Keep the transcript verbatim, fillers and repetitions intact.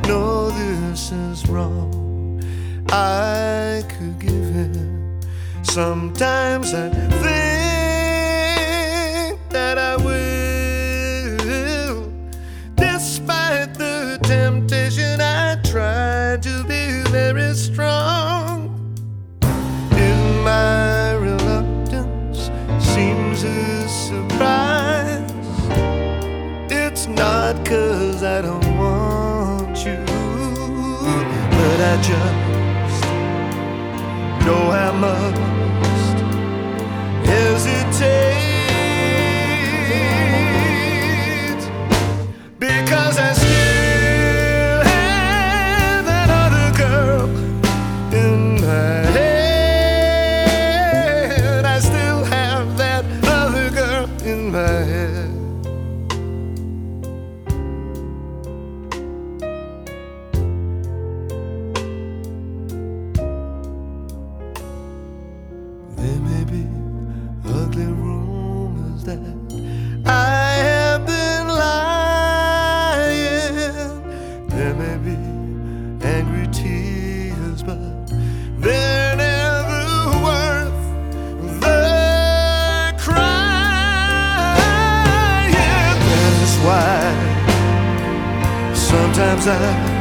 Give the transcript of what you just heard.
no, this is wrong. I could give in. Sometimes I think that I will. Despite the temptation, I try to be very strong. In my reluctance seems a surprise. It's not 'cause I don't want you, but I just know I must hesitate, because I still have that other girl in my head. I still have that other girl in my head. There may be ugly rumors that I have been lying. There may be angry tears, but they're never worth the crying. That's why sometimes I